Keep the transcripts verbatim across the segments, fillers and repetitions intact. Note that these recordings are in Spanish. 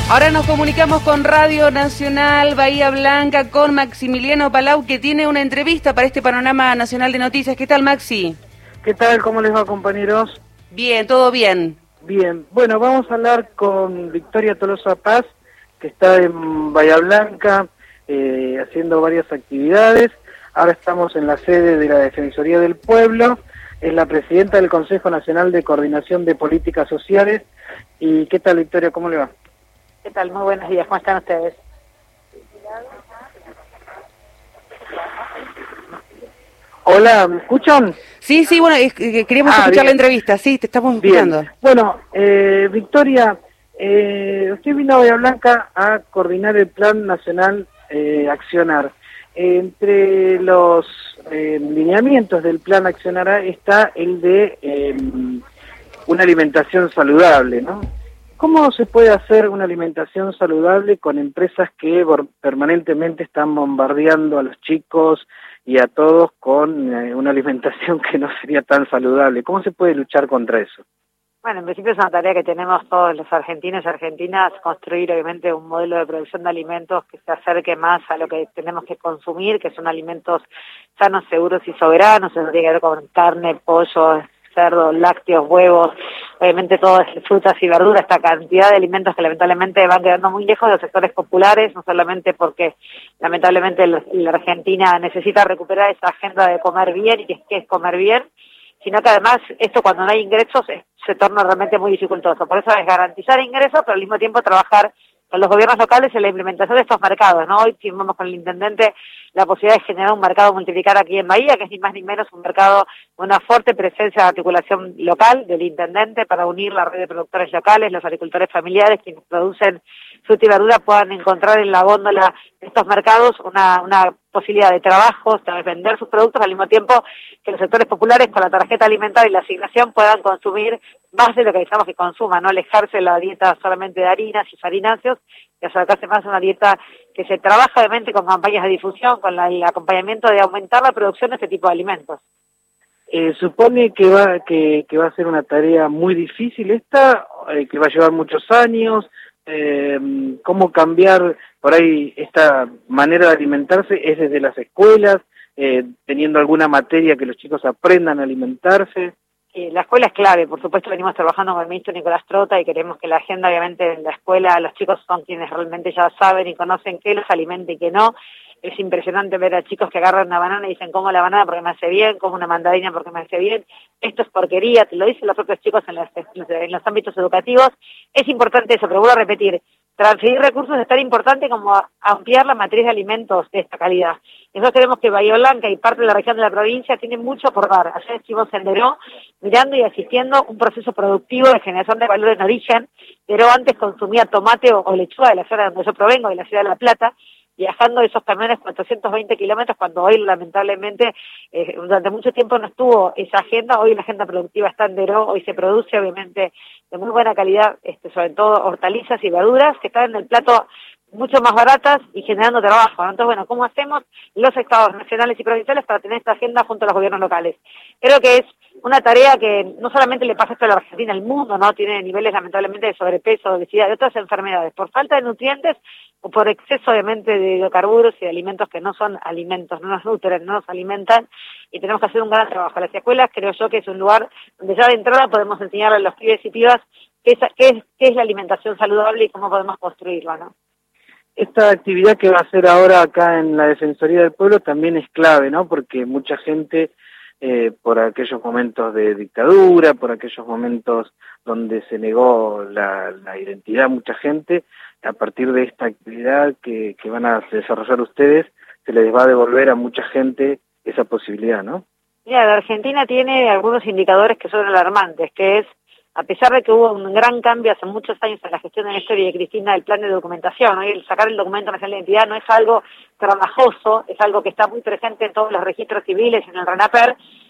Ahora nos comunicamos con Radio Nacional Bahía Blanca, con Maximiliano Palau, que tiene una entrevista para este panorama nacional de noticias. ¿Qué tal, Maxi? ¿Qué tal? ¿Cómo les va, compañeros? Bien, todo bien. Bien. Bueno, vamos a hablar con Victoria Tolosa Paz, que está en Bahía Blanca eh, haciendo varias actividades. Ahora estamos en la sede de la Defensoría del Pueblo. Es la presidenta del Consejo Nacional de Coordinación de Políticas Sociales. ¿Y qué tal, Victoria? ¿Cómo le va? ¿Qué tal? Muy buenos días. ¿Cómo están ustedes? Hola, ¿me escuchan? Sí, sí, bueno, es, eh, queríamos ah, escuchar bien. la entrevista. Sí, te estamos Bien. escuchando. Bueno, eh, Victoria, eh, usted vino a Bahía Blanca a coordinar el Plan Nacional eh, Accionar. Eh, entre los eh, lineamientos del Plan Accionar está el de eh, una alimentación saludable, ¿no? ¿Cómo se puede hacer una alimentación saludable con empresas que permanentemente están bombardeando a los chicos y a todos con eh, una alimentación que no sería tan saludable? ¿Cómo se puede luchar contra eso? Bueno, en principio es una tarea que tenemos todos los argentinos y argentinas, construir obviamente un modelo de producción de alimentos que se acerque más a lo que tenemos que consumir, que son alimentos sanos, seguros y soberanos. Eso tiene que ver con carne, pollo, cerdo, lácteos, huevos, obviamente todas frutas y verduras, esta cantidad de alimentos que lamentablemente van quedando muy lejos de los sectores populares, no solamente porque lamentablemente la Argentina necesita recuperar esa agenda de comer bien y que es comer bien, sino que además esto cuando no hay ingresos se torna realmente muy dificultoso. Por eso es garantizar ingresos, pero al mismo tiempo trabajar con los gobiernos locales en la implementación de estos mercados, ¿no? Hoy firmamos con el intendente la posibilidad de generar un mercado multiplicar aquí en Bahía, que es ni más ni menos un mercado con una fuerte presencia de articulación local del intendente para unir la red de productores locales, los agricultores familiares, quienes producen fruta y verdura, puedan encontrar en la góndola de estos mercados una, una posibilidad de trabajo, de vender sus productos, al mismo tiempo que los sectores populares con la tarjeta alimentaria y la asignación puedan consumir más de lo que necesitamos que consuman, no alejarse de la dieta solamente de harinas y farináceos, y acercarse más a una dieta que se trabaja obviamente con campañas de difusión, con la, el acompañamiento de aumentar la producción de este tipo de alimentos. Eh, supone que va que, que va a ser una tarea muy difícil esta, eh, que va a llevar muchos años. Eh, ¿Cómo cambiar por ahí esta manera de alimentarse? ¿Es desde las escuelas, eh, teniendo alguna materia que los chicos aprendan a alimentarse? Eh, la escuela es clave, por supuesto venimos trabajando con el ministro Nicolás Trota y queremos que la agenda, obviamente, en la escuela, los chicos son quienes realmente ya saben y conocen qué los alimenta y qué no. Es impresionante ver a chicos que agarran una banana y dicen, como la banana porque me hace bien, como una mandarina porque me hace bien. Esto es porquería, te lo dicen los propios chicos en los, en los ámbitos educativos. Es importante eso, pero vuelvo a repetir, transferir recursos es tan importante como ampliar la matriz de alimentos de esta calidad. Nosotros creemos que Bahía Blanca y parte de la región de la provincia tienen mucho por dar. Ayer estuvimos en Deró mirando y asistiendo a un proceso productivo de generación de valor en origen. Deró antes consumía tomate o, o lechuga de la zona donde yo provengo, de la ciudad de La Plata, viajando esos camiones cuatrocientos veinte kilómetros, cuando hoy lamentablemente eh, durante mucho tiempo no estuvo esa agenda. Hoy la agenda productiva está en Deró, hoy se produce obviamente de muy buena calidad, este, sobre todo hortalizas y verduras que están en el plato mucho más baratas y generando trabajo, ¿no? Entonces, bueno, ¿cómo hacemos los estados nacionales y provinciales para tener esta agenda junto a los gobiernos locales? Creo que es una tarea que no solamente le pasa esto a la Argentina, el mundo, ¿no? Tiene niveles lamentablemente de sobrepeso, obesidad, de otras enfermedades, por falta de nutrientes o por exceso, obviamente, de hidrocarburos y de alimentos que no son alimentos, no nos nutren, no nos alimentan, y tenemos que hacer un gran trabajo. Las escuelas creo yo que es un lugar donde ya de entrada podemos enseñarle a los pibes y pibas qué es, qué es, qué es la alimentación saludable y cómo podemos construirla, ¿no? Esta actividad que va a hacer ahora acá en la Defensoría del Pueblo también es clave, ¿no? Porque mucha gente, eh, por aquellos momentos de dictadura, por aquellos momentos donde se negó la, la identidad, mucha gente, a partir de esta actividad que, que van a desarrollar ustedes, se les va a devolver a mucha gente esa posibilidad, ¿no? Mira, la Argentina tiene algunos indicadores que son alarmantes, que es, a pesar de que hubo un gran cambio hace muchos años en la gestión de Néstor y de Cristina del plan de documentación, ¿no? Y el sacar el documento nacional de identidad no es algo trabajoso, es algo que está muy presente en todos los registros civiles y en el RENAPER.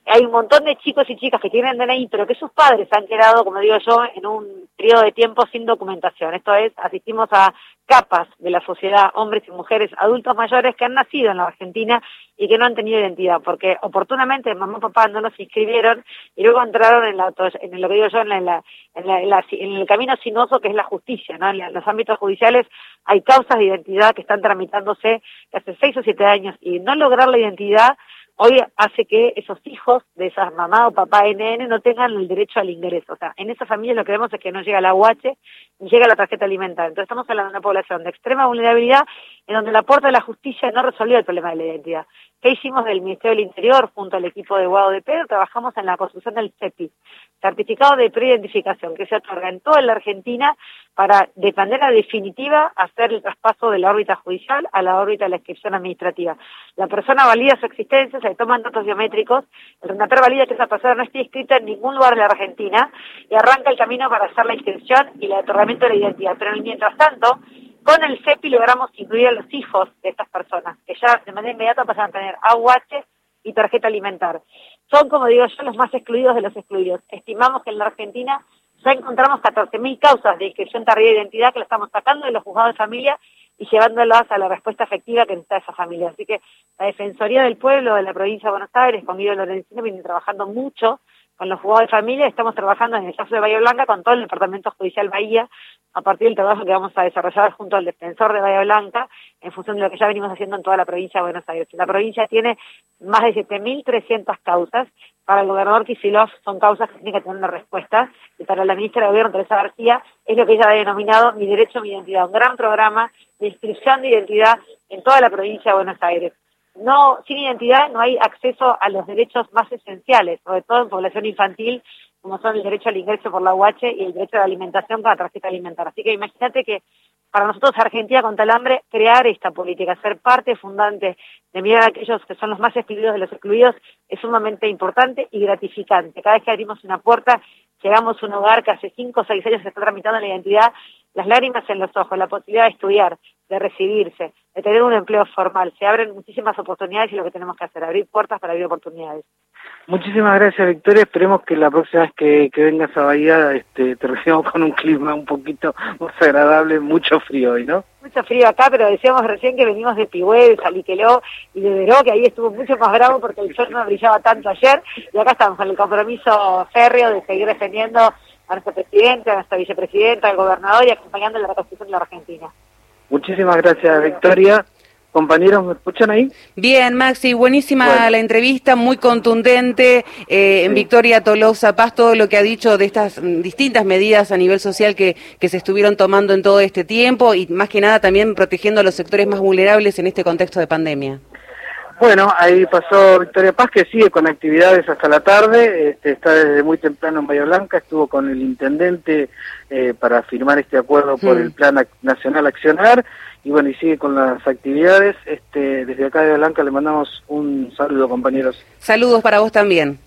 hay un montón de chicos y chicas que tienen D N I, pero que sus padres han quedado, como digo yo, en un periodo de tiempo sin documentación. Esto es, asistimos a capas de la sociedad, hombres y mujeres, adultos mayores que han nacido en la Argentina y que no han tenido identidad, porque oportunamente mamá y papá no los inscribieron y luego entraron en, la, en lo que digo yo, en, la, en, la, en, la, en el camino sinuoso que es la justicia, ¿no? En los ámbitos judiciales hay causas de identidad que están tramitándose hace seis o siete años y no lograr la identidad hoy hace que esos hijos de esas mamá o papá N N no tengan el derecho al ingreso. O sea, en esa familia lo que vemos es que no llega la U H ni llega la tarjeta alimentaria. Entonces estamos hablando de una población de extrema vulnerabilidad en donde la puerta de la justicia no resolvió el problema de la identidad. ¿Qué hicimos del Ministerio del Interior junto al equipo de Guado de Pedro? Trabajamos en la construcción del C E P I, Certificado de Preidentificación, que se otorga en toda la Argentina para, de manera definitiva, hacer el traspaso de la órbita judicial a la órbita de la inscripción administrativa. La persona valida su existencia, se le toman datos biométricos, el RENAPER valida que esa persona no esté inscrita en ningún lugar de la Argentina y arranca el camino para hacer la inscripción y el otorgamiento de la identidad. Pero mientras tanto, con el C E P I logramos incluir a los hijos de estas personas, que ya de manera inmediata pasan a tener A U H y tarjeta alimentar. Son, como digo yo, los más excluidos de los excluidos. Estimamos que en la Argentina ya encontramos catorce mil causas de inscripción tardía de identidad que la estamos sacando de los juzgados de familia y llevándolas a la respuesta efectiva que necesita esa familia. Así que la Defensoría del Pueblo de la provincia de Buenos Aires, con Guido Lorenzino, viene trabajando mucho con los juzgados de familia. Estamos trabajando en el caso de Bahía Blanca con todo el Departamento Judicial Bahía, a partir del trabajo que vamos a desarrollar junto al Defensor de Bahía Blanca, en función de lo que ya venimos haciendo en toda la provincia de Buenos Aires. La provincia tiene más de siete mil trescientas causas. Para el gobernador Kicillof son causas que tienen que tener una respuesta, y para la ministra de Gobierno, Teresa García, es lo que ella ha denominado Mi Derecho, Mi Identidad, un gran programa de inscripción de identidad en toda la provincia de Buenos Aires. No, sin identidad no hay acceso a los derechos más esenciales, sobre todo en población infantil, como son el derecho al ingreso por la U H y el derecho a la alimentación con la tarjeta alimentaria. Así que imagínate que para nosotros, Argentina contra el hambre, crear esta política, ser parte fundante de mirar a aquellos que son los más excluidos de los excluidos, es sumamente importante y gratificante. Cada vez que abrimos una puerta, llegamos a un hogar que hace cinco o seis años se está tramitando la identidad, las lágrimas en los ojos, la posibilidad de estudiar, de recibirse, de tener un empleo formal. Se abren muchísimas oportunidades y lo que tenemos que hacer, abrir puertas para abrir oportunidades. Muchísimas gracias, Victoria. Esperemos que la próxima vez que, que vengas a Bahía este, te recibamos con un clima un poquito más agradable, mucho frío hoy, ¿no? Mucho frío acá, pero decíamos recién que venimos de Pigüé, de Saliqueló y de Veró, que ahí estuvo mucho más bravo porque el sol no brillaba tanto ayer, y acá estamos con el compromiso férreo de seguir defendiendo a nuestro presidente, a nuestra vicepresidenta, al gobernador y acompañando la reconstrucción de la Argentina. Muchísimas gracias, Victoria. Compañeros, ¿me escuchan ahí? Bien, Maxi, buenísima bueno. la entrevista, muy contundente. Eh, en sí. Victoria Tolosa Paz, todo lo que ha dicho de estas distintas medidas a nivel social que, que se estuvieron tomando en todo este tiempo y más que nada también protegiendo a los sectores más vulnerables en este contexto de pandemia. Bueno, ahí pasó Victoria Paz, que sigue con actividades hasta la tarde, este, está desde muy temprano en Bahía Blanca, estuvo con el intendente eh, para firmar este acuerdo por hmm. el Plan Nacional Accionar, y bueno, y sigue con las actividades. Este, desde acá de Bahía Blanca le mandamos un saludo, compañeros. Saludos para vos también.